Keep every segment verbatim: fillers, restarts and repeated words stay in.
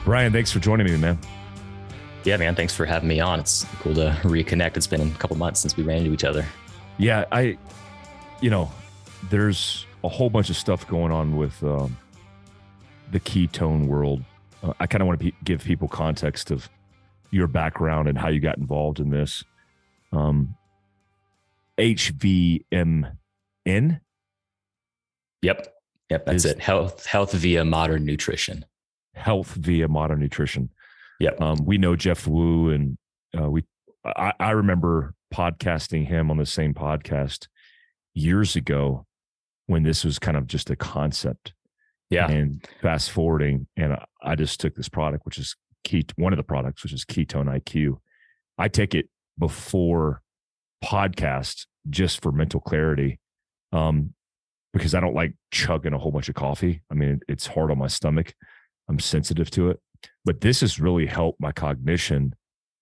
Ryan, thanks for joining me, man. Yeah, man. Thanks for having me on. It's cool to reconnect. It's been a couple months since we ran into each other. Yeah, I, you know, there's a whole bunch of stuff going on with um, the ketone world. Uh, I kind of want to give people context of your background and how you got involved in this. Um, H V M N? Yep. Yep. That's it. Health, health via modern nutrition. Health via modern nutrition. Yep. Um, we know Jeff Wu, and uh, we. I, I remember podcasting him on the same podcast years ago when this was kind of just a concept. Yeah. And fast forwarding, and I, I just took this product, which is key, one of the products, which is Ketone I Q. I take it before podcast just for mental clarity, um, because I don't like chugging a whole bunch of coffee. I mean, it's hard on my stomach. I'm sensitive to it. But this has really helped my cognition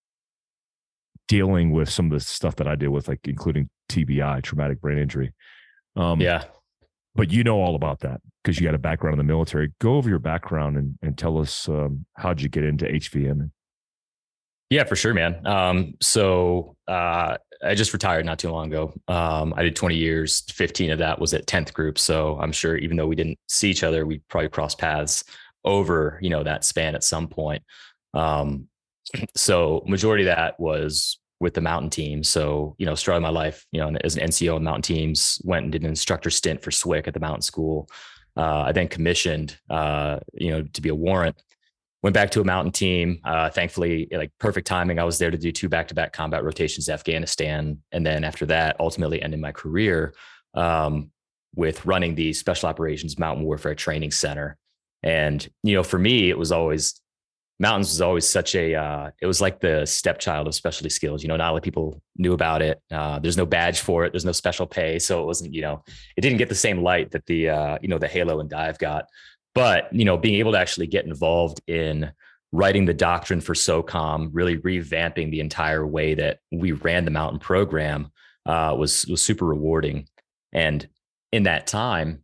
dealing with some of the stuff that I deal with, like including T B I, traumatic brain injury. Um, yeah. But you know all about that because you got a background in the military. Go over your background and, and tell us um, how'd you get into H V M? Yeah, for sure, man. Um, so uh, I just retired not too long ago. Um, I did twenty years, fifteen of that was at tenth Group. So I'm sure even though we didn't see each other, we probably crossed paths over, you know, that span at some point. Um, so majority of that was with the mountain team. So, you know, started my life, you know, as an N C O in mountain teams, went and did an instructor stint for S W C C at the mountain school. Uh, I then commissioned, uh, you know, to be a warrant, went back to a mountain team. Uh, thankfully, like perfect timing. I was there to do two back-to-back combat rotations to Afghanistan. And then after that, ultimately ended my career um, with running the Special Operations Mountain Warfare Training Center. And, you know, for me, it was always, mountains was always such a, uh, it was like the stepchild of specialty skills. You know, not a lot of people knew about it. Uh, there's no badge for it. There's no special pay. So it wasn't, you know, it didn't get the same light that the, uh, you know, the Halo and Dive got. But, you know, being able to actually get involved in writing the doctrine for SOCOM, really revamping the entire way that we ran the mountain program uh, was, was super rewarding. And in that time,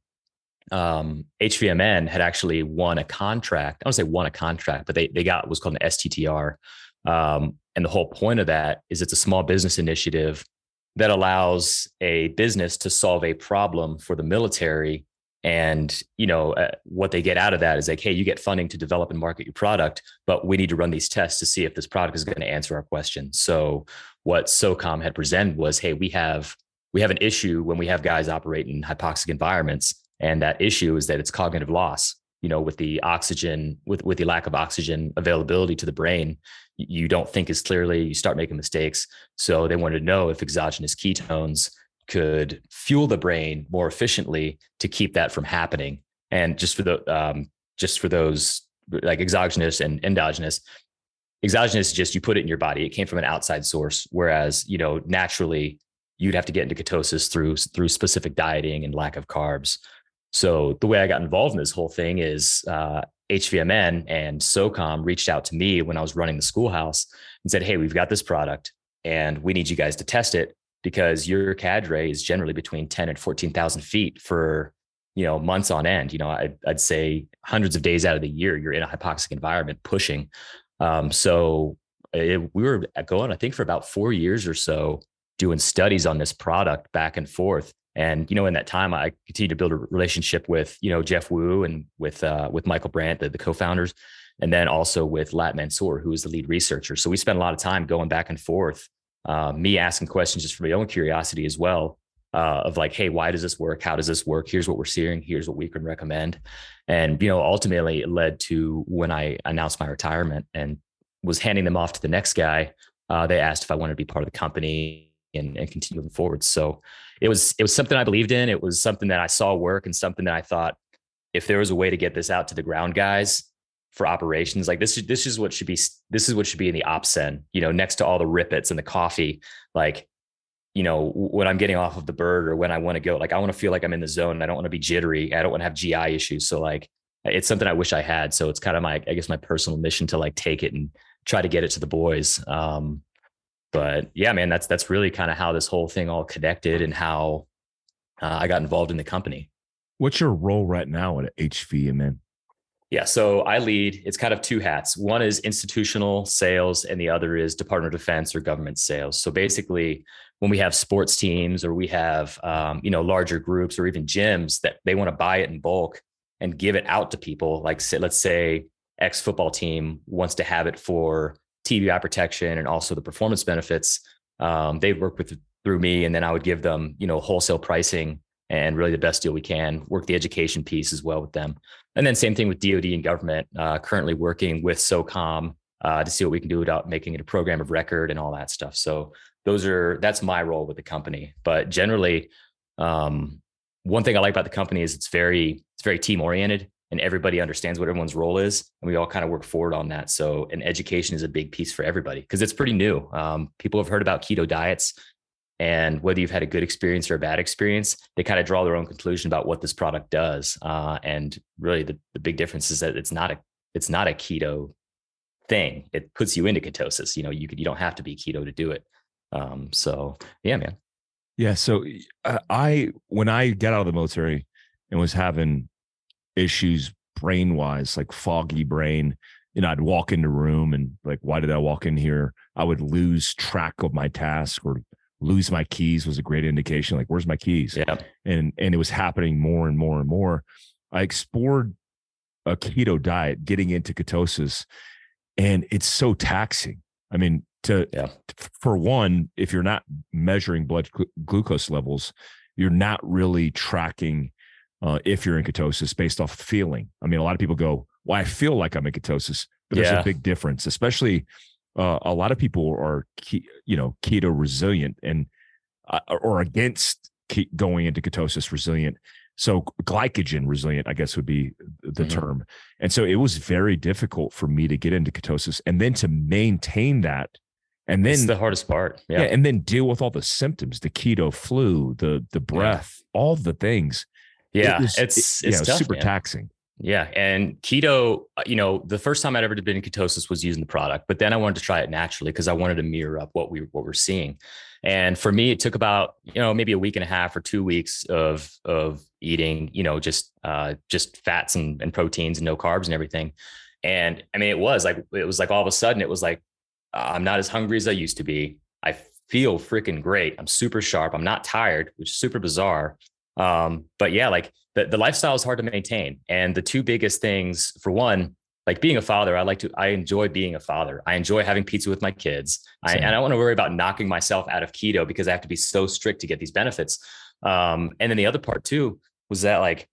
um, H V M N had actually won a contract. I don't say won a contract, but they, they got what's called an S T T R. Um, and the whole point of that is it's a small business initiative that allows a business to solve a problem for the military. And, you know, uh, what they get out of that is like, hey, you get funding to develop and market your product, but we need to run these tests to see if this product is going to answer our question. So what SOCOM had presented was, hey, we have, we have an issue when we have guys operate in hypoxic environments. And that issue is that it's cognitive loss, you know, with the oxygen, with, with the lack of oxygen availability to the brain, you don't think as clearly, you start making mistakes. So they wanted to know if exogenous ketones could fuel the brain more efficiently to keep that from happening. And just for the, um, just for those like exogenous and endogenous, exogenous is just, you put it in your body. It came from an outside source. Whereas, you know, naturally you'd have to get into ketosis through, through specific dieting and lack of carbs. So the way I got involved in this whole thing is uh, H V M N and SOCOM reached out to me when I was running the schoolhouse and said, hey, we've got this product and we need you guys to test it because your cadre is generally between ten and fourteen thousand feet for, you know, months on end. You know, I'd, I'd say hundreds of days out of the year, you're in a hypoxic environment pushing. Um, so it, we were going, I think for about four years or so, doing studies on this product back and forth. And, you know, in that time, I continued to build a relationship with, you know, Jeff Wu and with, uh, with Michael Brandt, the, the co-founders, and then also with Lat Mansour, who is the lead researcher. So we spent a lot of time going back and forth, uh, me asking questions just for my own curiosity as well, uh, of like, hey, why does this work? How does this work? Here's what we're seeing. Here's what we can recommend. And, you know, ultimately it led to when I announced my retirement and was handing them off to the next guy. Uh, they asked if I wanted to be part of the company and, and continue moving forward. So it was, it was something I believed in. It was something that I saw work and something that I thought, if there was a way to get this out to the ground guys for operations, like this, this is what should be, this is what should be in the op sen, you know, next to all the rippets and the coffee, like, you know, when I'm getting off of the bird or when I want to go, like, I want to feel like I'm in the zone. I don't want to be jittery. I don't want to have G I issues. So like, it's something I wish I had. So it's kind of my, I guess my personal mission to like take it and try to get it to the boys. Um, but yeah, man, that's, that's really kind of how this whole thing all connected and how uh, I got involved in the company. What's your role right now at H V M N? Yeah. So I lead, it's kind of two hats. One is institutional sales and the other is Department of Defense or government sales. So basically when we have sports teams or we have, um, you know, larger groups or even gyms that they want to buy it in bulk and give it out to people, like say, let's say X football team wants to have it for T B I protection and also the performance benefits. Um, they work with through me, and then I would give them, you know, wholesale pricing and really the best deal we can, work the education piece as well with them. And then same thing with D O D and government, uh, currently working with SOCOM uh, to see what we can do about making it a program of record and all that stuff. So those are, that's my role with the company. But generally, um, one thing I like about the company is it's very, it's very team oriented and everybody understands what everyone's role is. And we all kind of work forward on that. So, and education is a big piece for everybody because it's pretty new. Um, people have heard about keto diets. And whether you've had a good experience or a bad experience, they kind of draw their own conclusion about what this product does. Uh, and really, the, the big difference is that it's not a it's not a keto thing. It puts you into ketosis. You know, you could you don't have to be keto to do it. Um, so yeah, man. Yeah. So uh, I when I got out of the military and was having issues brain wise, like foggy brain, you know, I'd walk into a room and like, why did I walk in here? I would lose track of my task or lose my keys was a great indication. Like, where's my keys? Yeah. And, and it was happening more and more and more. I explored a keto diet, getting into ketosis, and it's so taxing. I mean, to, yeah. for one, if you're not measuring blood glu- glucose levels, you're not really tracking uh, if you're in ketosis based off feeling. I mean, a lot of people go, well, I feel like I'm in ketosis, but there's Yeah. a big difference, especially Uh, a lot of people are, ke- you know, keto resilient and uh, or against ke- going into ketosis resilient. So glycogen resilient, I guess, would be the Mm-hmm. term. And so it was very difficult for me to get into ketosis and then to maintain that, and then It's the hardest part. Yeah. yeah, and then deal with all the symptoms, the keto flu, the the breath, yeah. all the things. Yeah, it was, it's it, it's yeah, tough, super man. taxing. Yeah. And keto, you know, the first time I'd ever been in ketosis was using the product, but then I wanted to try it naturally because I wanted to mirror up what we what we're seeing. And for me, it took about, you know, maybe a week and a half or two weeks of of eating, you know, just uh just fats and, and proteins and no carbs and everything. And I mean, it was like it was like all of a sudden it was like uh, I'm not as hungry as I used to be. I feel freaking great. I'm super sharp. I'm not tired, which is super bizarre. Um, but yeah, like the, the lifestyle is hard to maintain. And the two biggest things, for one, like being a father, I like to, I enjoy being a father. I enjoy having pizza with my kids. I, and I don't want to worry about knocking myself out of keto because I have to be so strict to get these benefits. Um, and then the other part too, was that like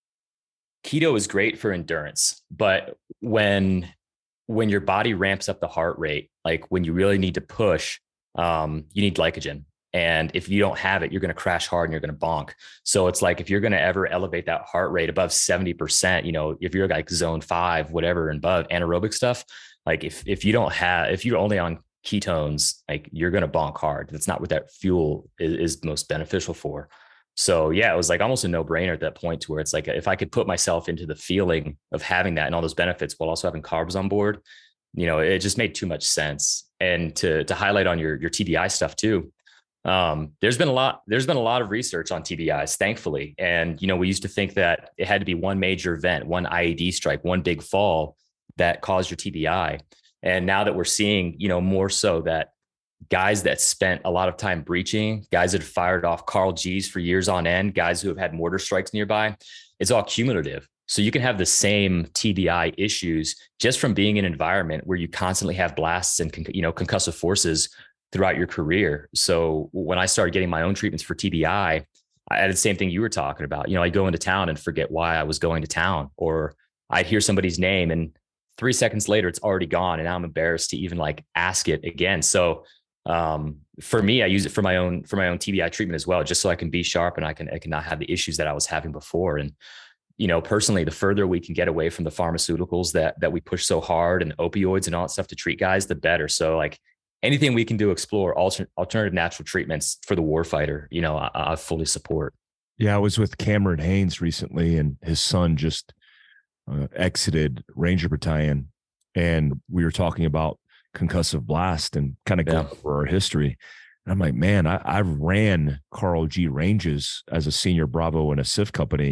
keto is great for endurance, but when, when your body ramps up the heart rate, like when you really need to push, um, you need glycogen. And if you don't have it, you're going to crash hard and you're going to bonk. So it's like, if you're going to ever elevate that heart rate above seventy percent, you know, if you're like zone five, whatever, and above anaerobic stuff, like if, if you don't have, if you're only on ketones, like you're going to bonk hard. That's not what that fuel is, is most beneficial for. So yeah, it was like almost a no brainer at that point to where it's like, if I could put myself into the feeling of having that and all those benefits while also having carbs on board, you know, it just made too much sense. And to, to highlight on your, your T B I stuff too, Um, there's been a lot, there's been a lot of research on T B Is, thankfully. And, you know, we used to think that it had to be one major event, one I E D strike, one big fall that caused your T B I. And now that we're seeing, you know, more so that guys that spent a lot of time breaching, guys that have fired off Carl G's for years on end, guys who have had mortar strikes nearby, it's all cumulative. So you can have the same T B I issues just from being in an environment where you constantly have blasts and, you know, concussive forces throughout your career. So when I started getting my own treatments for T B I, I had the same thing you were talking about. You know, I'd go into town and forget why I was going to town, or I'd hear somebody's name and three seconds later it's already gone. And now I'm embarrassed to even like ask it again. So um, for me, I use it for my own, for my own T B I treatment as well, just so I can be sharp and I can, I can not have the issues that I was having before. And, you know, personally, the further we can get away from the pharmaceuticals that, that we push so hard and opioids and all that stuff to treat guys, the better. So like, anything we can do, explore alter, alternative natural treatments for the warfighter, you know, I, I fully support. Yeah, I was with Cameron Haynes recently, and his son just uh, exited Ranger Battalion, and we were talking about concussive blast and kind of going yeah. over our history. And I'm like, man, I, I ran Carl G ranges as a senior Bravo in a C I F company,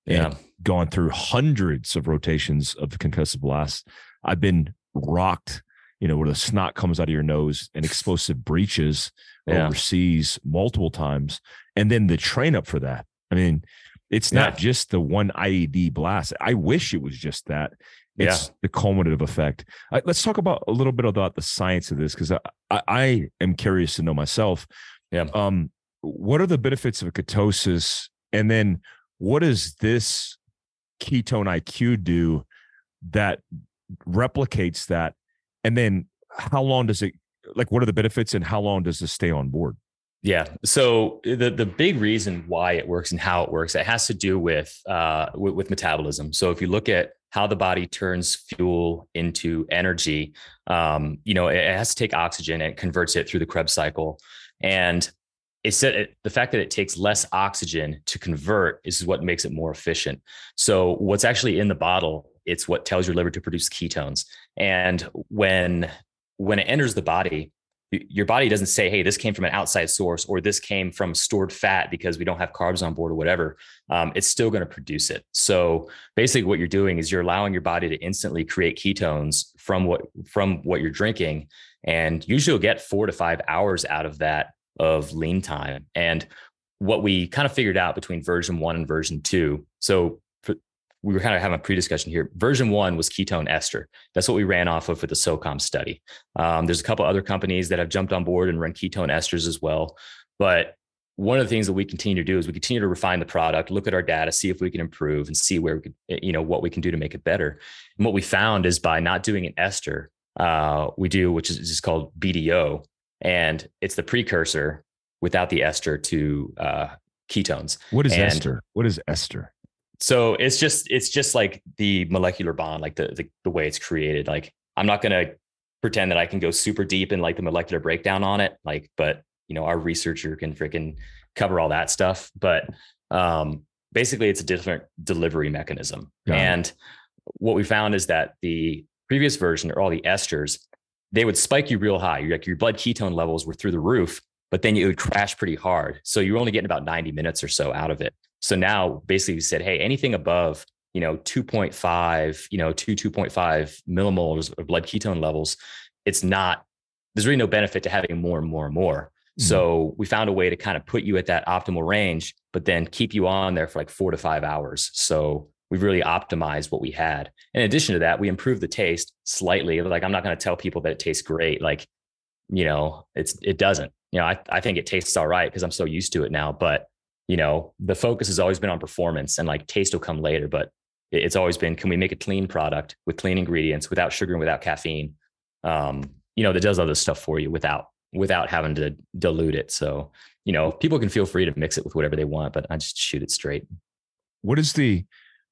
and Yeah. gone through hundreds of rotations of concussive blasts. I've been rocked, you know, where the snot comes out of your nose and explosive breaches Yeah. overseas multiple times. And then the train up for that. I mean, it's not Yeah. just the one I E D blast. I wish it was just that. It's Yeah. the cumulative effect. I, let's talk about a little bit about the science of this, because I, I, I am curious to know myself. Yeah. Um, what are the benefits of ketosis? And then what does this ketone I Q do that replicates that? And then how long does it, like, what are the benefits and how long does this stay on board? Yeah. So the the big reason why it works and how it works, it has to do with uh with, with metabolism. So if you look at how the body turns fuel into energy, um, you know, it, it has to take oxygen and it converts it through the Krebs cycle. And it said it, the fact that it takes less oxygen to convert is what makes it more efficient. So what's actually in the bottle, it's what tells your liver to produce ketones. And when when it enters the body, your body doesn't say, hey, this came from an outside source, or this came from stored fat because we don't have carbs on board or whatever. Um, it's still going to produce it. So basically what you're doing is you're allowing your body to instantly create ketones from what, from what you're drinking. And usually you'll get four to five hours out of that of lean time. And what we kind of figured out between version one and version two. So we were kind of having a pre-discussion here. Version one was ketone ester. That's what we ran off of for the SOCOM study. Um, there's a couple other companies that have jumped on board and run ketone esters as well. But one of the things that we continue to do is we continue to refine the product, look at our data, see if we can improve and see where we could, you know, what we can do to make it better. And what we found is by not doing an ester, uh, we do, which is just called B D O. And it's the precursor without the ester to uh, ketones. What is and, ester? What is ester? So it's just, it's just like the molecular bond, like the, the, the way it's created. Like, I'm not going to pretend that I can go super deep in like the molecular breakdown on it. Like, but you know, our researcher can freaking cover all that stuff. But um, basically it's a different delivery mechanism. Got and it. What we found is that the previous version, or all the esters, they would spike you real high. You're like, your blood ketone levels were through the roof, but then it would crash pretty hard. So you're only getting about ninety minutes or so out of it. So now basically we said, hey, anything above, you know, two point five, you know, two, two point five millimoles of blood ketone levels, it's not, there's really no benefit to having more and more and more. Mm-hmm. So we found a way to kind of put you at that optimal range, but then keep you on there for like four to five hours. So we've really optimized what we had. In addition to that, we improved the taste slightly. Like, I'm not going to tell people that it tastes great. Like, you know, it's, it doesn't, you know, I, I think it tastes all right because I'm so used to it now, but you know, the focus has always been on performance, and like taste will come later, but it's always been, can we make a clean product with clean ingredients, without sugar and without caffeine? Um, you know, that does other stuff for you without, without having to dilute it. So, you know, people can feel free to mix it with whatever they want, but I just shoot it straight. What is the,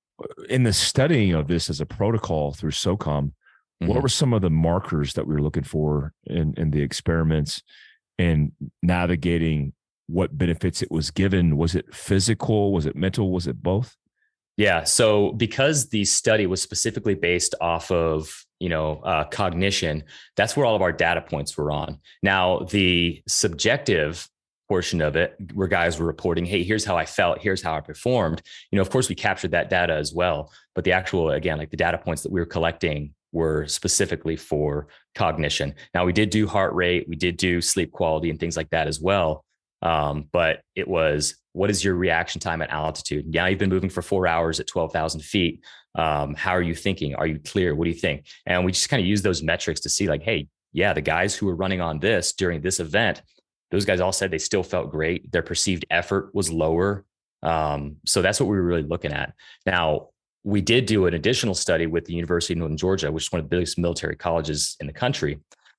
in the studying of this as a protocol through SOCOM, mm-hmm. what were some of the markers that we were looking for in, in the experiments and navigating what benefits it was given? Was it physical? Was it mental? Was it both? Yeah. So because the study was specifically based off of, you know, uh, cognition, that's where all of our data points were on. Now, the subjective portion of it, where guys were reporting, hey, here's how I felt, here's how I performed. You know, of course, we captured that data as well. But the actual, again, like the data points that we were collecting were specifically for cognition. Now, we did do heart rate, we did do sleep quality and things like that as well. Um, but it was, what is your reaction time at altitude? Yeah, you've been moving for four hours at twelve thousand feet. Um, how are you thinking? Are you clear? What do you think? And we just kind of use those metrics to see like, hey, yeah, the guys who were running on this during this event, those guys all said they still felt great. Their perceived effort was lower. Um, so that's what we were really looking at. Now, we did do an additional study with the University of Northern Georgia, which is one of the biggest military colleges in the country.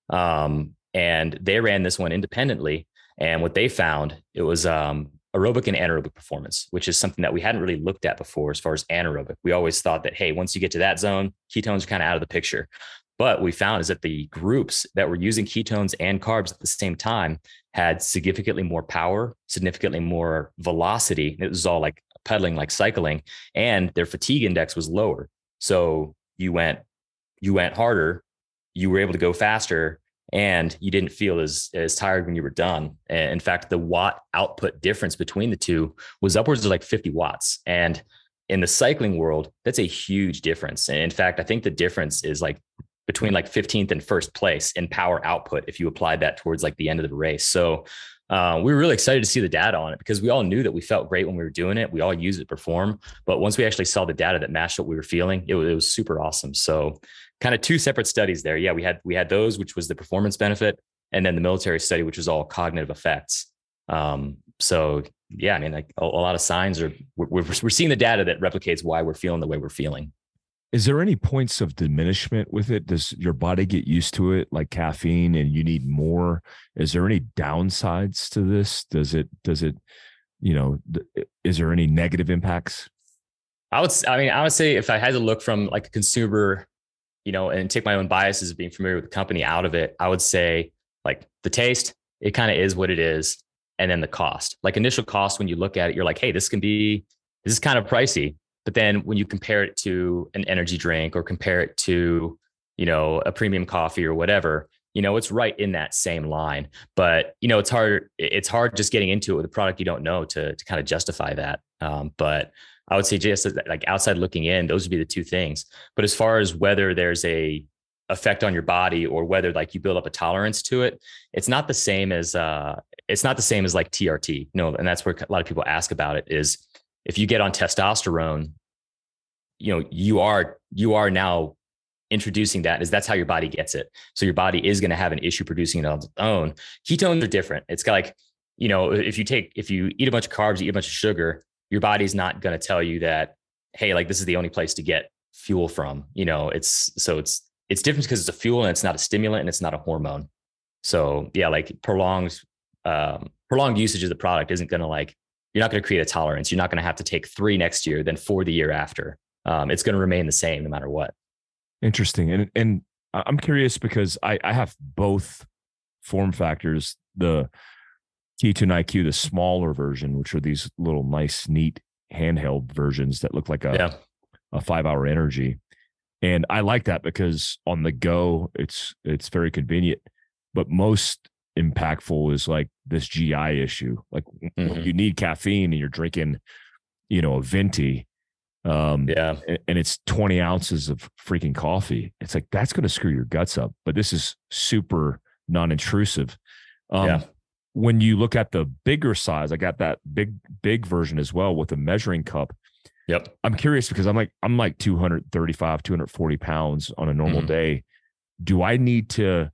Um, and they ran this one independently. And what they found, it was um, aerobic and anaerobic performance, which is something that we hadn't really looked at before as far as anaerobic. We always thought that, hey, once you get to that zone, ketones are kind of out of the picture. But what we found is that the groups that were using ketones and carbs at the same time had significantly more power, significantly more velocity. It was all like pedaling, like cycling, and their fatigue index was lower. So you went, you went harder, you were able to go faster, and you didn't feel as, as tired when you were done. And in fact, the watt output difference between the two was upwards of like fifty watts. And in the cycling world, that's a huge difference. And in fact, I think the difference is like between like fifteenth and first place in power output if you applied that towards like the end of the race. So uh, we were really excited to see the data on it because we all knew that we felt great when we were doing it. We all use it, perform. But once we actually saw the data that matched what we were feeling, it was, it was super awesome. So kind of two separate studies there. Yeah, we had we had those, which was the performance benefit, and then the military study, which was all cognitive effects. Um, so yeah, I mean, like a, a lot of signs are we're, we're we're seeing the data that replicates why we're feeling the way we're feeling. Is there any points of diminishment with it? Does your body get used to it, like caffeine, and you need more? Is there any downsides to this? Does it, does it, you know, is there any negative impacts? I would, I mean, I would say if I had to look from like a consumer, you know, and take my own biases of being familiar with the company out of it, I would say like the taste, it kind of is what it is. And then the cost, like initial cost, when you look at it, you're like, hey, this can be, this is kind of pricey. But then when you compare it to an energy drink or compare it to, you know, a premium coffee or whatever, you know, it's right in that same line. But, you know, it's hard, it's hard just getting into it with a product you don't know to, to kind of justify that. Um, but I would say just like outside looking in, those would be the two things. But as far as whether there's a effect on your body or whether like you build up a tolerance to it, it's not the same as, uh, it's not the same as like T R T, you know, and that's where a lot of people ask about it is, if you get on testosterone, you know, you are, you are now introducing that is that's how your body gets it. So your body is going to have an issue producing it on its own. Ketones are different. It's like, you know, if you take, if you eat a bunch of carbs, you eat a bunch of sugar, your body's not going to tell you that, hey, like this is the only place to get fuel from, you know, it's, so it's, it's different because it's a fuel and it's not a stimulant and it's not a hormone. So yeah, like prolonged, um, prolonged usage of the product isn't going to like, you're not going to create a tolerance. You're not going to have to take three next year, then four the year after. Um, it's going to remain the same no matter what. Interesting. And and I'm curious because I, I have both form factors, the Ketone I Q, the smaller version, which are these little nice, neat handheld versions that look like a, yeah. a five hour energy. And I like that because on the go, it's it's very convenient. But most impactful is like this G I issue. Like mm-hmm. when you need caffeine and you're drinking, you know, a venti, um, yeah, and, and it's twenty ounces of freaking coffee. It's like, that's going to screw your guts up, but this is super non-intrusive. Um, yeah. When you look at the bigger size, I got that big, big version as well with a measuring cup. Yep. I'm curious because I'm like, I'm like two thirty-five, two forty pounds on a normal mm-hmm. day. Do I need to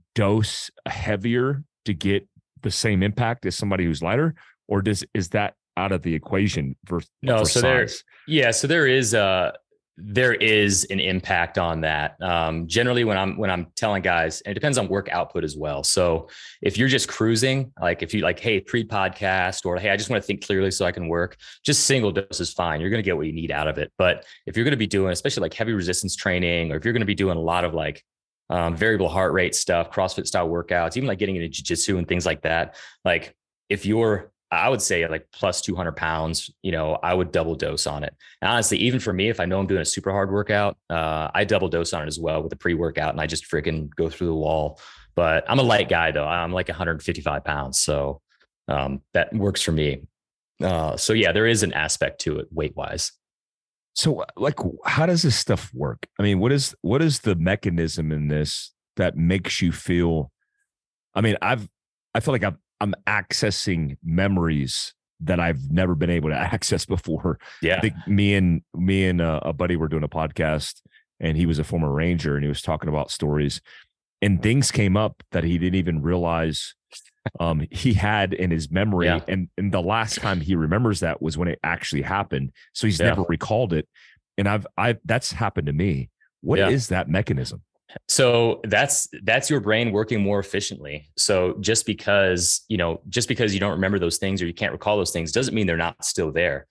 dose heavier to get the same impact as somebody who's lighter, or does is that out of the equation for no for so size? there yeah so there is uh there is an impact on that. Um generally when i'm when i'm telling guys, and it depends on work output as well. So if you're just cruising, like if you like, hey, pre-podcast, or hey, I just want to think clearly so I can work, just single dose is fine. You're going to get what you need out of it. But if you're going to be doing especially like heavy resistance training, or if you're going to be doing a lot of like Um, variable heart rate stuff, CrossFit style workouts, even like getting into jiu-jitsu and things like that. Like if you're, I would say like plus two hundred pounds, you know, I would double dose on it. And honestly, even for me, if I know I'm doing a super hard workout, uh, I double dose on it as well with a pre-workout, and I just freaking go through the wall. But I'm a light guy though. I'm like one hundred fifty-five pounds. So um, that works for me. Uh, so yeah, there is an aspect to it weight wise. So like, how does this stuff work? I mean, what is, what is the mechanism in this that makes you feel, I mean, I've, I feel like I'm, I'm accessing memories that I've never been able to access before. Yeah. I think me and me and a, a buddy were doing a podcast, and he was a former Ranger, and he was talking about stories, and things came up that he didn't even realize um, he had in his memory. Yeah. And, and the last time he remembers that was when it actually happened. So he's yeah. never recalled it. And I've, I've, that's happened to me. What yeah. is that mechanism? So that's, that's your brain working more efficiently. So just because, you know, just because you don't remember those things or you can't recall those things doesn't mean they're not still there.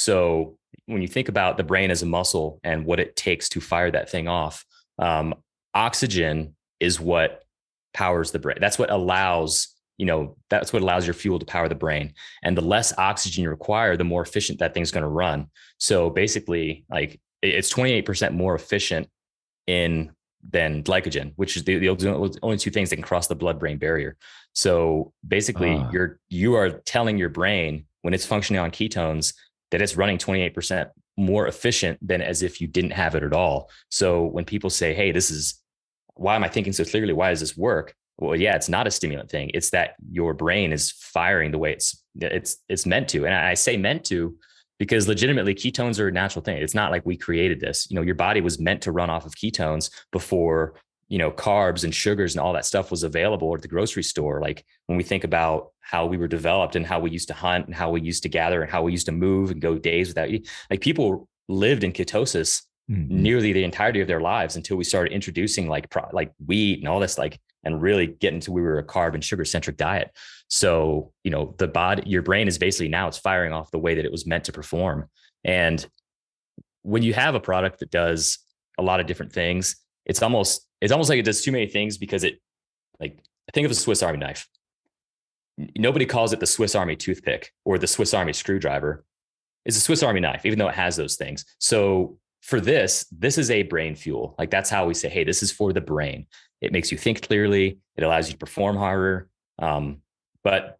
So when you think about the brain as a muscle and what it takes to fire that thing off, um, oxygen is what powers the brain. That's what allows, you know, that's what allows your fuel to power the brain. And the less oxygen you require, the more efficient that thing's going to run. So basically, like it's twenty-eight percent more efficient in than glycogen, which is the, the only two things that can cross the blood-brain barrier. So basically, uh. you're you are telling your brain when it's functioning on ketones that it's running twenty-eight percent more efficient than as if you didn't have it at all. So when people say, hey, this is, why am I thinking so clearly? Why does this work? Well, yeah, it's not a stimulant thing. It's that your brain is firing the way it's, it's, it's meant to. And I say meant to, because legitimately ketones are a natural thing. It's not like we created this. You know, your body was meant to run off of ketones before, you know, carbs and sugars and all that stuff was available at the grocery store. Like when we think about how we were developed and how we used to hunt and how we used to gather and how we used to move and go days without eating, like people lived in ketosis mm-hmm. nearly the entirety of their lives until we started introducing like, pro, like wheat and all this, like, and really getting to, we were a carb and sugar centric diet. So, you know, the body, your brain is basically now it's firing off the way that it was meant to perform. And when you have a product that does a lot of different things, it's almost, it's almost like it does too many things because it, like, think of a Swiss Army knife. Nobody calls it the Swiss Army toothpick or the Swiss Army screwdriver. It's a Swiss Army knife, even though it has those things. So for this, this is a brain fuel. Like that's how we say, hey, this is for the brain. It makes you think clearly. It allows you to perform harder. Um, but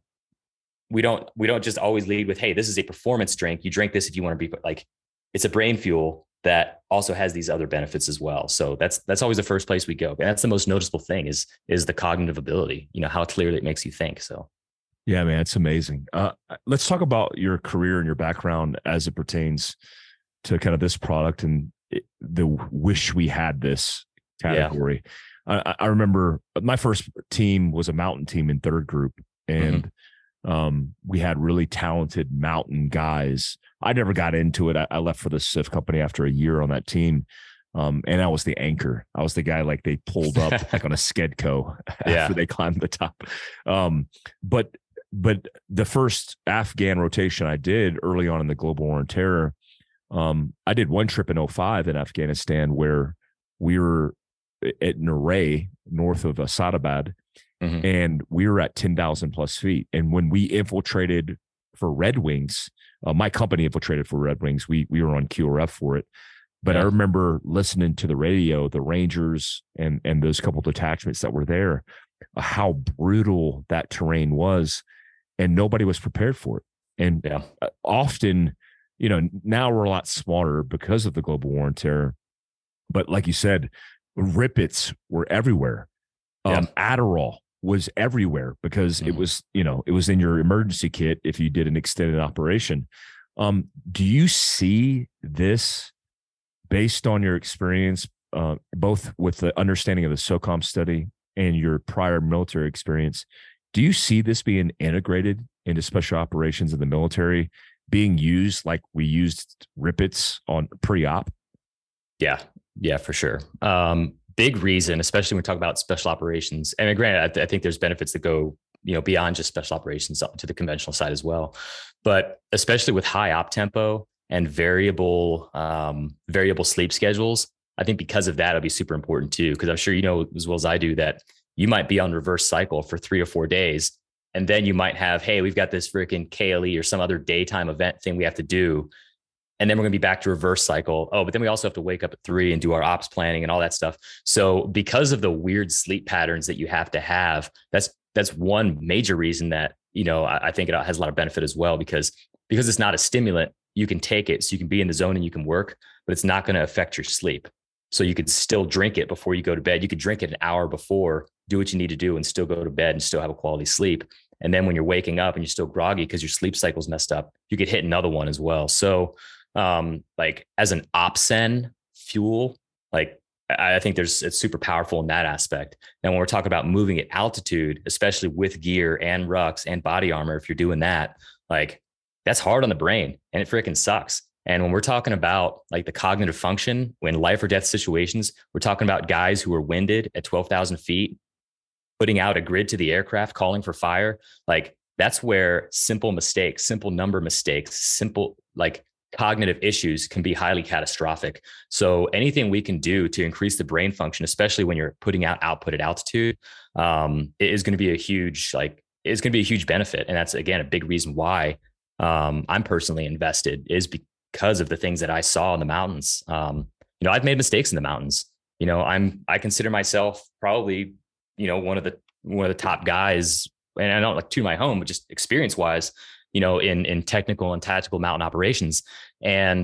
we don't, we don't just always lead with, hey, this is a performance drink. You drink this if you want to be like, it's a brain fuel that also has these other benefits as well. So that's, that's always the first place we go. And that's the most noticeable thing is, is the cognitive ability, you know, how clearly it makes you think. So. Yeah, man, it's amazing. Uh, let's talk about your career and your background as it pertains to kind of this product and it, the wish we had this category. Yeah. I, I remember my first team was a mountain team in third group, and mm-hmm. um, we had really talented mountain guys. I never got into it. I, I left for the C I F company after a year on that team. Um, and I was the anchor. I was the guy like they pulled up like on a Skedco after yeah. they climbed the top. Um, but but the first Afghan rotation I did early on in the global war on terror, um, I did one trip in oh five in Afghanistan where we were at Naray, north of Asadabad, mm-hmm. and we were at ten thousand plus feet. And when we infiltrated for Red Wings, uh, my company infiltrated for Red Wings. We we were on Q R F for it. But yeah. I remember listening to the radio, the Rangers and and those couple detachments that were there, uh, how brutal that terrain was, and nobody was prepared for it. And yeah. uh, often, you know, now we're a lot smarter because of the global war on terror. But like you said, Rippets were everywhere. Um, yeah. Adderall was everywhere because mm-hmm. it was, you know, it was in your emergency kit if you did an extended operation. Um, do you see this based on your experience, uh, both with the understanding of the SOCOM study and your prior military experience? Do you see this being integrated into special operations in the military, being used like we used Rippets on pre-op? Yeah. Yeah, for sure. Um, big reason, especially when we talk about special operations. And granted, I, th- I think there's benefits that go, you know, beyond just special operations to the conventional side as well. But especially with high op tempo and variable, um, variable sleep schedules, I think because of that, it'll be super important too. Because I'm sure you know as well as I do that you might be on reverse cycle for three or four days, and then you might have, hey, we've got this freaking K L E or some other daytime event thing we have to do. And then we're going to be back to reverse cycle. Oh, but then we also have to wake up at three and do our ops planning and all that stuff. So because of the weird sleep patterns that you have to have, that's, that's one major reason that, you know, I, I think it has a lot of benefit as well, because, because it's not a stimulant, you can take it. So you can be in the zone and you can work, but it's not going to affect your sleep. So you could still drink it before you go to bed. You could drink it an hour before, do what you need to do and still go to bed and still have a quality sleep. And then when you're waking up and you're still groggy because your sleep cycle's messed up, you could hit another one as well. So um, like as an opsen fuel, like I, I think there's, it's super powerful in that aspect. And when we're talking about moving at altitude, especially with gear and rucks and body armor, if you're doing that, like that's hard on the brain and it freaking sucks. And when we're talking about like the cognitive function, when life or death situations, we're talking about guys who are winded at twelve thousand feet, putting out a grid to the aircraft, calling for fire. Like that's where simple mistakes, simple number mistakes, simple like cognitive issues can be highly catastrophic. So anything we can do to increase the brain function, especially when you're putting out output at altitude, um, is going to be a huge, like, it's going to be a huge benefit. And that's, again, a big reason why um, I'm personally invested is because of the things that I saw in the mountains. Um, you know, I've made mistakes in the mountains. You know, I'm, I consider myself probably, you know, one of the, one of the top guys, and I don't like to my home, but just experience wise, you know, in, in technical and tactical mountain operations. And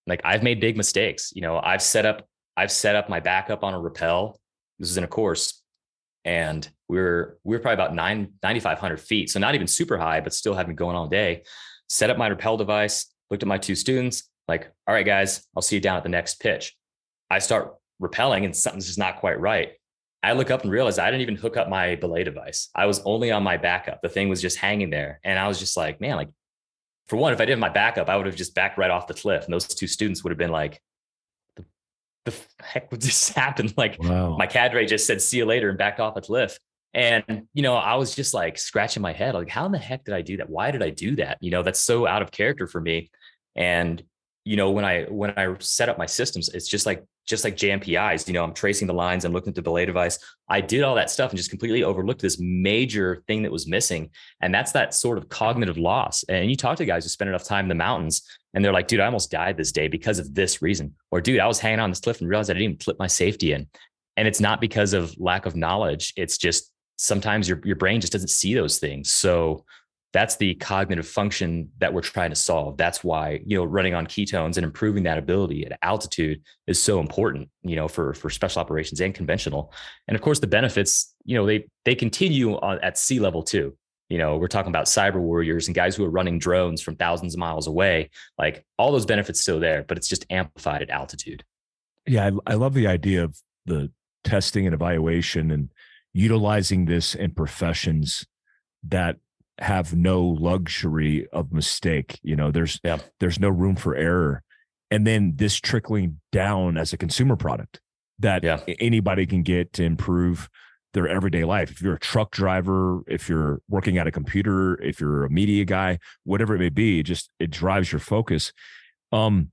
like I've made big mistakes. You know, I've set up, I've set up my backup on a rappel. This was in a course, and we we're, we we're probably about nine, ninety-five hundred feet. So not even super high, but still having going all day. Set up my rappel device, looked at my two students, like, all right, guys, I'll see you down at the next pitch. I start rappelling and something's just not quite right. I look up and realize I didn't even hook up my belay device. I was only on my backup. The thing was just hanging there. And I was just like, man, like, for one, if I didn't have my backup, I would have just backed right off the cliff. And those two students would have been like, the, the heck would this happen? Like, wow. My cadre just said, see you later, and backed off the cliff. And, you know, I was just like scratching my head, like, how in the heck did I do that? Why did I do that? You know, that's so out of character for me. And, you know, when I, when I set up my systems, it's just like, just like J M P Is, you know, I'm tracing the lines, I'm looking at the belay device. I did all that stuff and just completely overlooked this major thing that was missing. And that's that sort of cognitive loss. And you talk to guys who spend enough time in the mountains and they're like, dude, I almost died this day because of this reason. Or dude, I was hanging on this cliff and realized I didn't even clip my safety in. And it's not because of lack of knowledge. It's just sometimes your, your brain just doesn't see those things. So that's the cognitive function that we're trying to solve. That's why, you know, running on ketones and improving that ability at altitude is so important, you know, for, for special operations and conventional. And of course, the benefits, you know, they, they continue on at sea level too. You know, we're talking about cyber warriors and guys who are running drones from thousands of miles away. Like, all those benefits still there, but it's just amplified at altitude. Yeah. I, I love the idea of the testing and evaluation and utilizing this in professions that have no luxury of mistake. You know, there's, yeah. there's no room for error. And then this trickling down as a consumer product that yeah. anybody can get to improve their everyday life. If you're a truck driver, if you're working at a computer, if you're a media guy, whatever it may be, it just, it drives your focus. Um,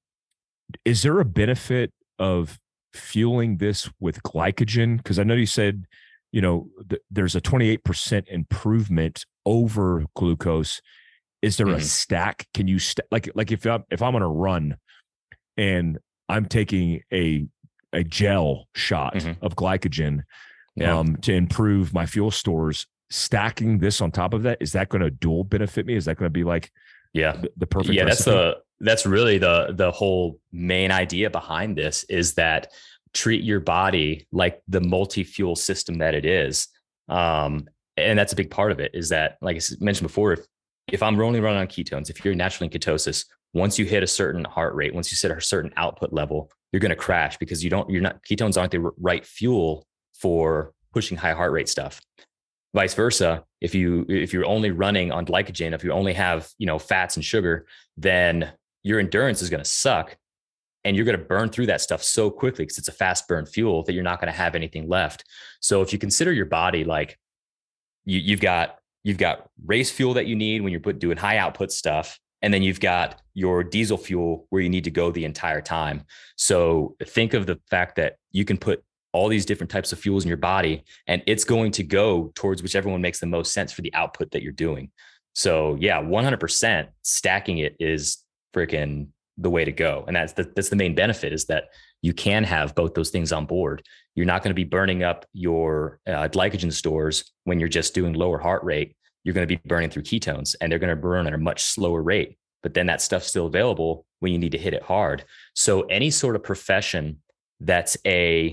is there a benefit of fueling this with glycogen? Because I know you said, you know, th- there's a twenty-eight percent improvement over glucose. Is there mm-hmm. a stack? Can you st- like like if I'm if I'm on a run and I'm taking a a gel shot mm-hmm. of glycogen yeah. um, to improve my fuel stores, stacking this on top of that, is that going to dual benefit me? Is that going to be like yeah the, the perfect yeah recipe? That's the that's really the the whole main idea behind this, is that treat your body like the multi-fuel system that it is. Um, and that's a big part of it, is that, like I mentioned before, if, if I'm only running on ketones, if you're naturally in ketosis, once you hit a certain heart rate, once you set a certain output level, you're going to crash because you don't, you're not, ketones aren't the right fuel for pushing high heart rate stuff. Vice versa. If you, if you're only running on glycogen, if you only have, you know, fats and sugar, then your endurance is going to suck. And you're going to burn through that stuff so quickly because it's a fast burn fuel that you're not going to have anything left. So if you consider your body like you, you've got you've got race fuel that you need when you're put, doing high output stuff, and then you've got your diesel fuel where you need to go the entire time. So think of the fact that you can put all these different types of fuels in your body, and it's going to go towards whichever one makes the most sense for the output that you're doing. So yeah, one hundred percent stacking it is freaking the way to go. And that's the, that's the main benefit, is that you can have both those things on board. You're not going to be burning up your uh, glycogen stores when you're just doing lower heart rate. You're going to be burning through ketones, and they're going to burn at a much slower rate, but then that stuff's still available when you need to hit it hard. So any sort of profession that's a,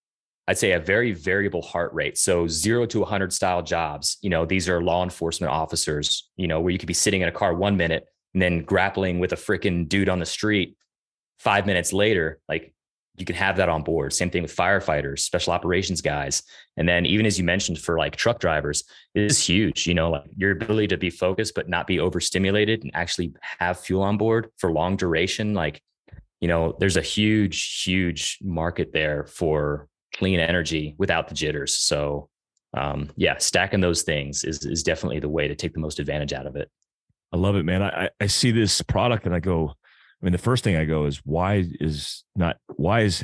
I'd say a very variable heart rate. So zero to a hundred style jobs, you know, these are law enforcement officers, you know, where you could be sitting in a car one minute and then grappling with a freaking dude on the street five minutes later. Like, you can have that on board. Same thing with firefighters, special operations guys. And then even as you mentioned, for like truck drivers, it is huge, you know, like your ability to be focused, but not be overstimulated and actually have fuel on board for long duration. Like, you know, there's a huge, huge market there for clean energy without the jitters. So um, yeah, stacking those things is, is definitely the way to take the most advantage out of it. I love it, man. I, I see this product and I go, I mean, the first thing I go is, why is not, why is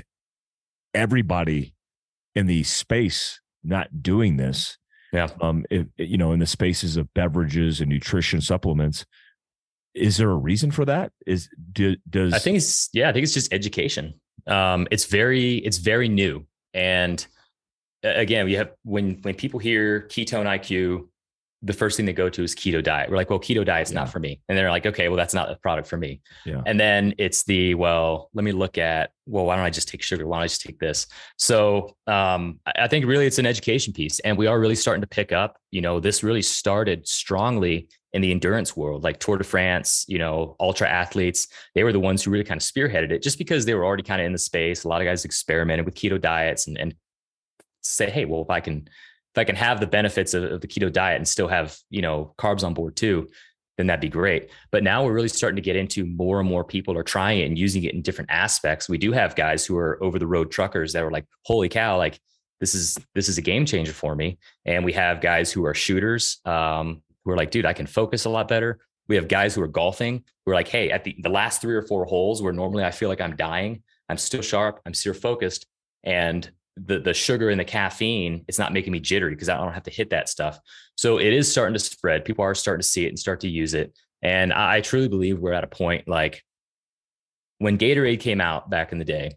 everybody in the space not doing this? Yeah. Um, if, you know, in the spaces of beverages and nutrition supplements, is there a reason for that? Is, do, does, I think it's, yeah, I think it's just education. Um, it's very, it's very new. And again, we have, when, when people hear ketone I Q, the first thing they go to is keto diet. We're like, well, keto diet's yeah. not for me. And they're like, okay, well, that's not a product for me. Yeah. And then it's the, well, let me look at, well, why don't I just take sugar? Why don't I just take this? So um, I think really it's an education piece, and we are really starting to pick up, you know, this really started strongly in the endurance world, like Tour de France, you know, ultra athletes. They were the ones who really kind of spearheaded it, just because they were already kind of in the space. A lot of guys experimented with keto diets and, and say, hey, well, if I can, if I can have the benefits of, of the keto diet and still have, you know, carbs on board too, then that'd be great. But now we're really starting to get into more and more people are trying it and using it in different aspects. We do have guys who are over the road truckers that were like, holy cow, like this is, this is a game changer for me. And we have guys who are shooters, um, who are like, dude, I can focus a lot better. We have guys who are golfing who are like, hey, at the, the last three or four holes where normally I feel like I'm dying, I'm still sharp, I'm still focused. And the the sugar and the caffeine, it's not making me jittery because I don't have to hit that stuff. So it is starting to spread. People are starting to see it and start to use it. And I, I truly believe we're at a point like when Gatorade came out back in the day,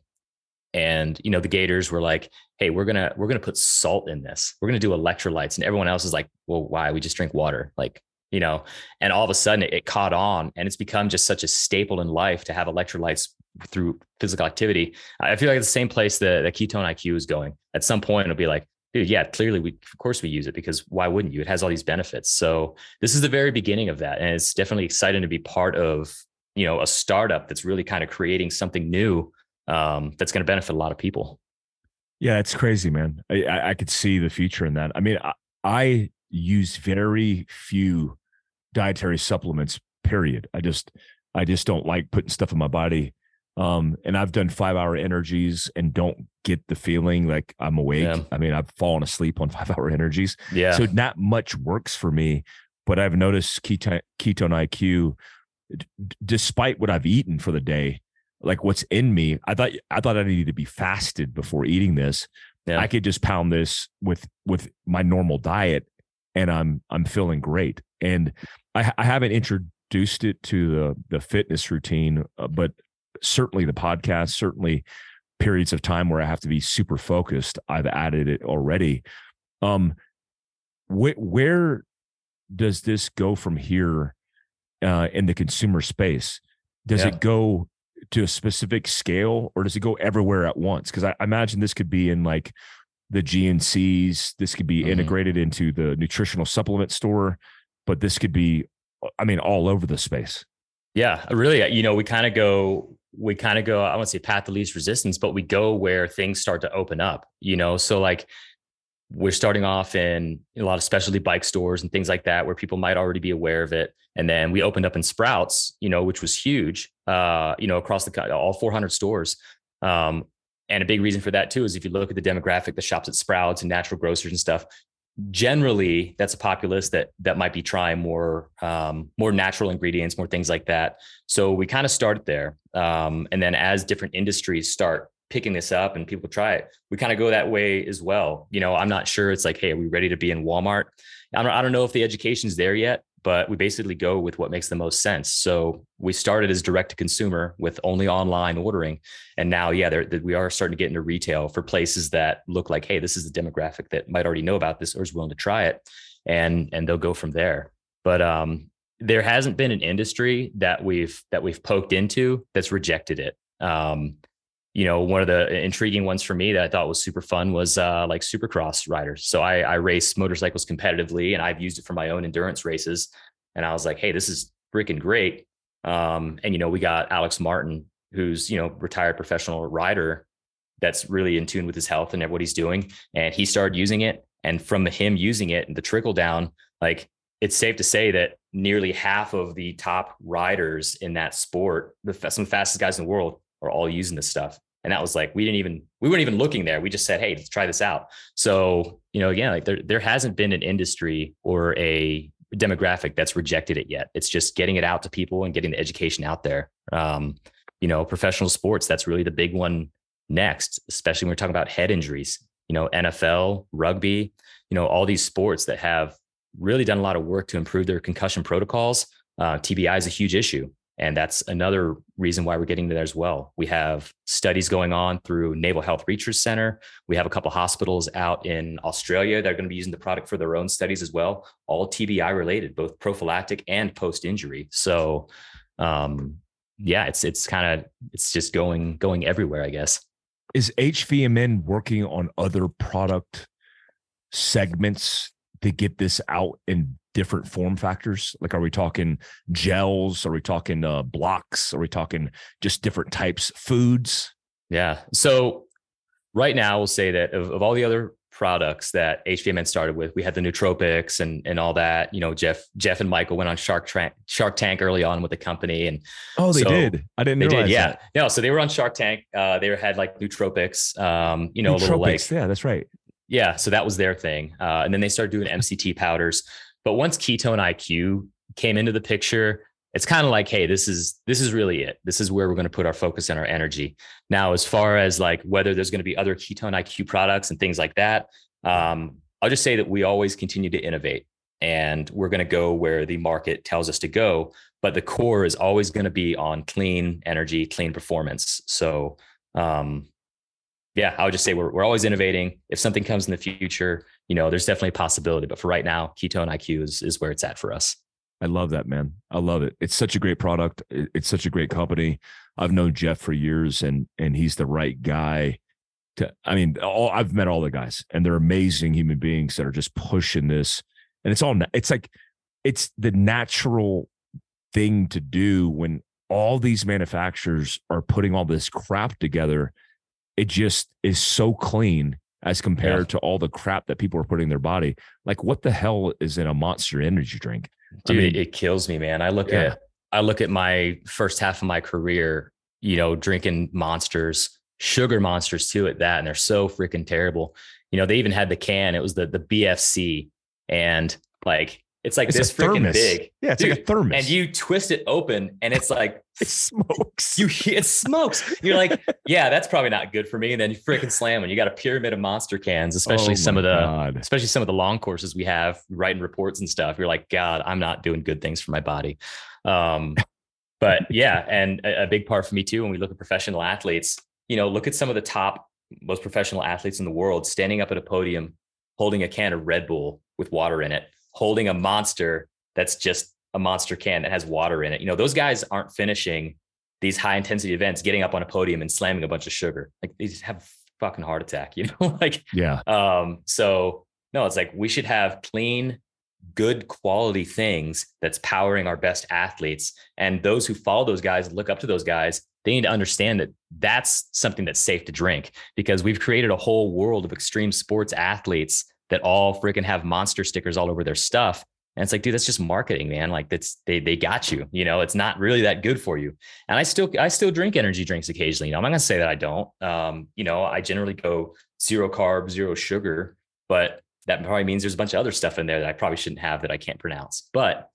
and you know the Gators were like, hey, we're gonna we're gonna put salt in this. We're gonna do electrolytes, and everyone else is like, well, why? We just drink water, like, you know. And all of a sudden it, it caught on, and it's become just such a staple in life to have electrolytes through physical activity. I feel like it's the same place that, that Ketone I Q is going. At some point, it'll be like, dude, yeah, clearly we, of course we use it, because why wouldn't you? It has all these benefits. So this is the very beginning of that. And it's definitely exciting to be part of, you know, a startup that's really kind of creating something new um, that's going to benefit a lot of people. Yeah, it's crazy, man. I, I, I could see the future in that. I mean, I, I use very few dietary supplements, period. I just, I just don't like putting stuff in my body. Um, and I've done five hour energies and don't get the feeling like I'm awake. Yeah. I mean, I've fallen asleep on five hour energies. Yeah. So not much works for me, but I've noticed ketone, ketone I Q, d- despite what I've eaten for the day, like what's in me, I thought, I thought I needed to be fasted before eating this. Yeah. I could just pound this with, with my normal diet and I'm, I'm feeling great. And I, I haven't introduced it to the, the fitness routine, uh, but certainly the podcast, certainly periods of time where I have to be super focused, I've added it already. Um, wh- where does this go from here uh, in the consumer space? Does yeah. it go to a specific scale, or does it go everywhere at once? Because I, I imagine this could be in like the G N Cs, this could be mm-hmm. integrated into the nutritional supplement store, but this could be, I mean, all over the space. Yeah, really, you know, we kind of go, we kind of go, I won't say path of least resistance, but we go where things start to open up, you know? So like we're starting off in a lot of specialty bike stores and things like that, where people might already be aware of it. And then we opened up in Sprouts, you know, which was huge, uh, you know, across the, all four hundred stores. Um, and a big reason for that too, is if you look at the demographic that shops at Sprouts and natural grocers and stuff, generally that's a populace that that might be trying more um, more natural ingredients, more things like that. So we kind of started there. Um, and then as different industries start picking this up and people try it, we kind of go that way as well. You know, I'm not sure it's like, hey, are we ready to be in Walmart? I don't, I don't know if the education's there yet, but we basically go with what makes the most sense. So we started as direct to consumer with only online ordering. And now, yeah, there, we are starting to get into retail for places that look like, hey, this is the demographic that might already know about this or is willing to try it. And, and they'll go from there. But um, there hasn't been an industry that we've, that we've poked into that's rejected it. Um, you know, one of the intriguing ones for me that I thought was super fun was uh, like Supercross riders. So I, I race motorcycles competitively, and I've used it for my own endurance races. And I was like, hey, this is freaking great. Um, and, you know, we got Alex Martin, who's, you know, retired professional rider that's really in tune with his health and what he's doing. And he started using it. And from him using it and the trickle down, like it's safe to say that nearly half of the top riders in that sport, the some of the fastest guys in the world, are all using this stuff. And that was like, we didn't even, we weren't even looking there. We just said, hey, let's try this out. So, you know, again, like there, there hasn't been an industry or a demographic that's rejected it yet. It's just getting it out to people and getting the education out there. Um, you know, professional sports, that's really the big one next, especially when we're talking about head injuries, you know, N F L, rugby, you know, all these sports that have really done a lot of work to improve their concussion protocols. Uh, T B I is a huge issue. And that's another reason why we're getting there as well. We have studies going on through Naval Health Research Center. We have a couple hospitals out in Australia that are going to be using the product for their own studies as well, all T B I related, both prophylactic and post-injury. So um, yeah, it's it's kind of, it's just going going everywhere, I guess. Is H V M N working on other product segments to get this out in different form factors? Like, are we talking gels? Are we talking uh, blocks? Are we talking just different types foods? Yeah. So right now we'll say that of, of all the other products that H V M N started with, we had the nootropics and and all that. You know, Jeff Jeff and Michael went on Shark Tank Shark Tank early on with the company, and oh, they so did. I didn't. They realize did, yeah. That. No, so they were on Shark Tank. Uh, they had like nootropics. Um, you know, nootropics, a little like yeah, that's right. Yeah, so that was their thing, uh, and then they started doing M C T powders. But once Ketone I Q came into the picture, it's kind of like, hey, this is this is really it. This is where we're going to put our focus and our energy. Now, as far as like whether there's going to be other Ketone I Q products and things like that, um, I'll just say that we always continue to innovate, and we're going to go where the market tells us to go. But the core is always going to be on clean energy, clean performance. So, um, yeah, I would just say we're we're always innovating. If something comes in the future, you know, there's definitely a possibility. But for right now, Ketone I Q is is where it's at for us. I love that, man. I love it. It's such a great product. It's such a great company. I've known Jeff for years, and and he's the right guy to, I mean, all, I've met all the guys, and they're amazing human beings that are just pushing this. And it's all, it's like, it's the natural thing to do when all these manufacturers are putting all this crap together. It just is so clean as compared yeah. to all the crap that people are putting in their body. Like, what the hell is in a Monster energy drink? Dude, I mean, it kills me, man. I look yeah. at, I look at my first half of my career, you know, drinking Monsters, sugar Monsters too at that. And they're so freaking terrible. You know, they even had the can, it was the, the B F C, and like, it's like it's this freaking big. Yeah, it's Dude, like a thermos. And you twist it open and it's like, it smokes. You It smokes. You're like, yeah, that's probably not good for me. And then you freaking slam and you got a pyramid of Monster cans, especially oh some of the, God. especially some of the long courses we have writing reports and stuff. You're like, God, I'm not doing good things for my body. Um, but yeah. And a, a big part for me too, when we look at professional athletes, you know, look at some of the top, most professional athletes in the world standing up at a podium, holding a can of Red Bull with water in it, holding a Monster that's just a Monster can that has water in it. You know, those guys aren't finishing these high intensity events, getting up on a podium and slamming a bunch of sugar. Like, they just have a fucking heart attack, you know, like, yeah. Um, so no, it's like, we should have clean, good quality things that's powering our best athletes. And those who follow those guys, look up to those guys, they need to understand that that's something that's safe to drink, because we've created a whole world of extreme sports athletes that all freaking have Monster stickers all over their stuff. And it's like, dude, that's just marketing, man. Like, that's, they, they got you, you know, it's not really that good for you. And I still, I still drink energy drinks occasionally. You know, I'm not going to say that I don't, um, you know, I generally go zero carb, zero sugar, but that probably means there's a bunch of other stuff in there that I probably shouldn't have that I can't pronounce. But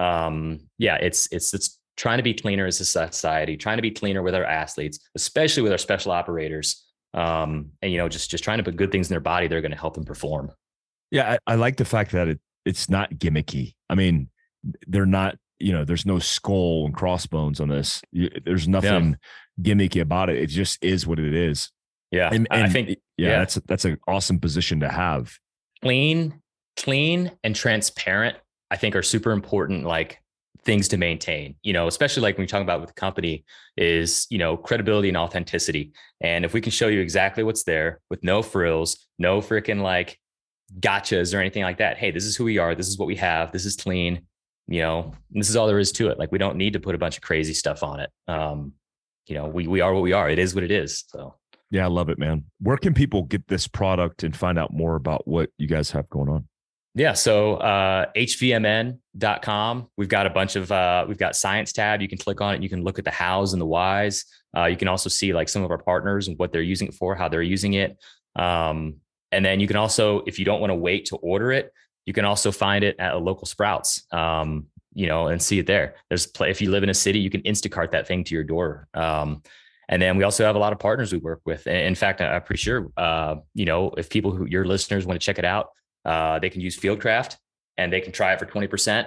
um, yeah, it's, it's, it's trying to be cleaner as a society, trying to be cleaner with our athletes, especially with our special operators. Um, and, you know, just, just trying to put good things in their body that are going to help them perform. Yeah. I, I like the fact that it, it's not gimmicky. I mean, they're not, you know, there's no skull and crossbones on this. You, there's nothing yeah. gimmicky about it. It just is what it is. Yeah. And, and I think, yeah, yeah, that's, that's an awesome position to have. Clean, clean and transparent, I think, are super important, like, things to maintain, you know, especially like when you're talking about with the company is, you know, credibility and authenticity. And if we can show you exactly what's there with no frills, no freaking like gotchas or anything like that. Hey, this is who we are. This is what we have. This is clean, you know, this is all there is to it. Like, we don't need to put a bunch of crazy stuff on it. Um, you know, we, we are what we are. It is what it is. So. Yeah, I love it, man. Where can people get this product and find out more about what you guys have going on? Yeah. So uh, H V M N dot com. We've got a bunch of, uh, we've got science tab. You can click on it. You can look at the hows and the whys. Uh, you can also see like some of our partners and what they're using it for, how they're using it. Um, and then you can also, if you don't want to wait to order it, you can also find it at a local Sprouts, um, you know, and see it there. There's play. If you live in a city, you can Instacart that thing to your door. Um, And then we also have a lot of partners we work with. In fact, I'm pretty sure, uh, you know, if people who your listeners want to check it out, uh, they can use Fieldcraft and they can try it for twenty percent.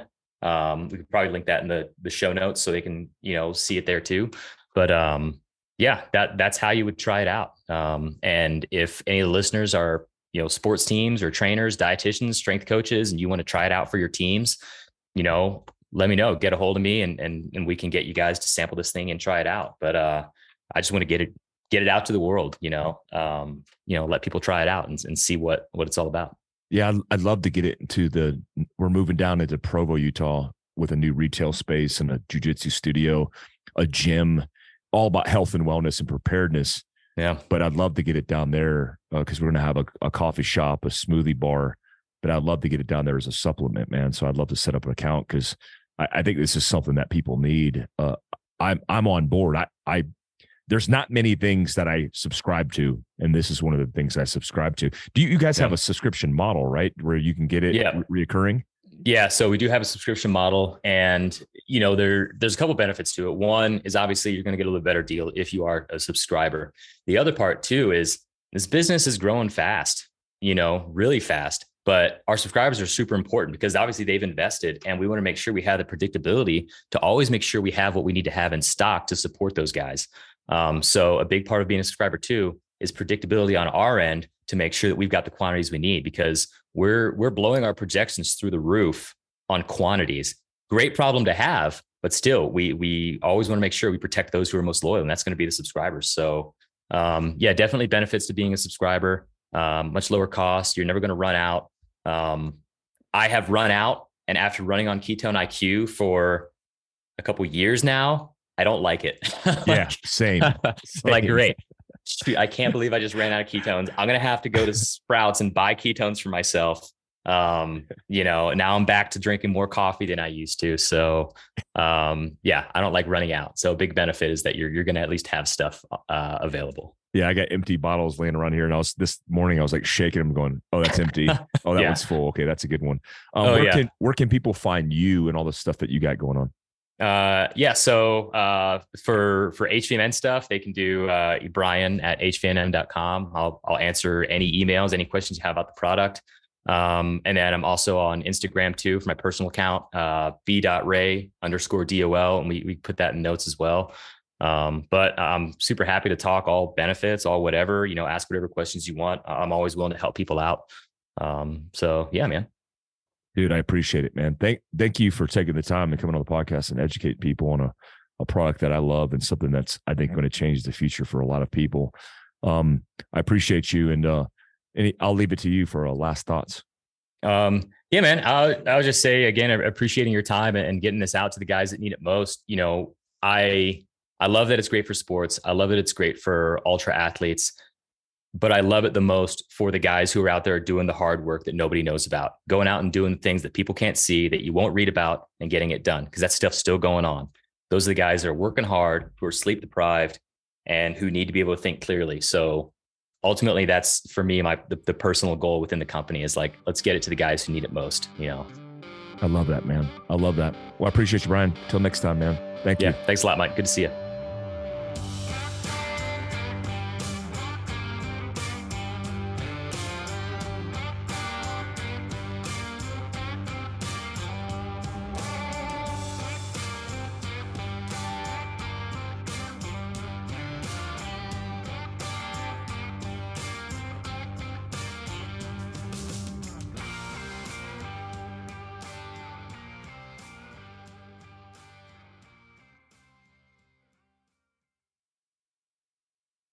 Um, we could probably link that in the the show notes so they can, you know, see it there too. But um, yeah, that that's how you would try it out. Um, and if any of the listeners are, you know, sports teams or trainers, dietitians, strength coaches, and you want to try it out for your teams, you know, let me know, get a hold of me, and and and we can get you guys to sample this thing and try it out. But uh, I just want to get it get it out to the world, you know, um, you know, let people try it out and, and see what what it's all about. Yeah, I'd, I'd love to get it into the. We're moving down into Provo, Utah, with a new retail space and a jiu-jitsu studio, a gym, all about health and wellness and preparedness. Yeah, but I'd love to get it down there because uh, we're going to have a, a coffee shop, a smoothie bar. But I'd love to get it down there as a supplement, man. So I'd love to set up an account because I, I think this is something that people need. Uh, I'm I'm on board. I I there's not many things that I subscribe to, and this is one of the things I subscribe to. Do you, you guys yeah. have a subscription model, right, where you can get it yeah. re- reoccurring? Yeah, so we do have a subscription model, and you know there there's a couple benefits to it. One is obviously you're going to get a little better deal if you are a subscriber. The other part too is this business is growing fast, you know, really fast. But our subscribers are super important because obviously they've invested, and we want to make sure we have the predictability to always make sure we have what we need to have in stock to support those guys. Um, so a big part of being a subscriber too is predictability on our end to make sure that we've got the quantities we need, because we're we're blowing our projections through the roof on quantities. Great problem to have, but still, we we always want to make sure we protect those who are most loyal, and that's going to be the subscribers. So um, yeah, definitely benefits to being a subscriber. Um, much lower cost. You're never going to run out. Um, I have run out, and after running on Ketone I Q for a couple years now, I don't like it. like, yeah, same. same. Like, great. Shoot, I can't believe I just ran out of ketones. I'm going to have to go to Sprouts and buy ketones for myself. Um, you know, now I'm back to drinking more coffee than I used to. So, um, yeah, I don't like running out. So a big benefit is that you're, you're going to at least have stuff, uh, available. Yeah. I got empty bottles laying around here, and I was this morning, I was like shaking them going, oh, that's empty. Oh, that yeah. one's full. Okay. That's a good one. Um, oh, where yeah. can, where can people find you and all the stuff that you got going on? Uh, yeah. So, uh, for, for H V M N stuff, they can do, uh, Brian at H V M N dot com. I'll, I'll answer any emails, any questions you have about the product. Um, and then I'm also on Instagram too, for my personal account, uh, v.ray underscore DOL. And we, we put that in notes as well. Um, but I'm super happy to talk all benefits, all whatever, you know, ask whatever questions you want. I'm always willing to help people out. Um, so yeah, man. Dude, I appreciate it, man. Thank thank you for taking the time and coming on the podcast and educate people on a, a product that I love and something that's, I think, going to change the future for a lot of people. Um, I appreciate you, and uh, any, I'll leave it to you for uh, last thoughts. Um, yeah, man, I'll, I'll just say again, appreciating your time and getting this out to the guys that need it most. You know, I I love that it's great for sports. I love that it's great for ultra athletes. But I love it the most for the guys who are out there doing the hard work that nobody knows about, going out and doing things that people can't see, that you won't read about, and getting it done, because that stuff's still going on. Those are the guys that are working hard, who are sleep deprived, and who need to be able to think clearly. So ultimately, that's for me, my the, the personal goal within the company is like, let's get it to the guys who need it most, you know. I love that, man. I love that. Well, I appreciate you, Brian. Till next time, man. Thank you. Yeah, thanks a lot, Mike. Good to see you.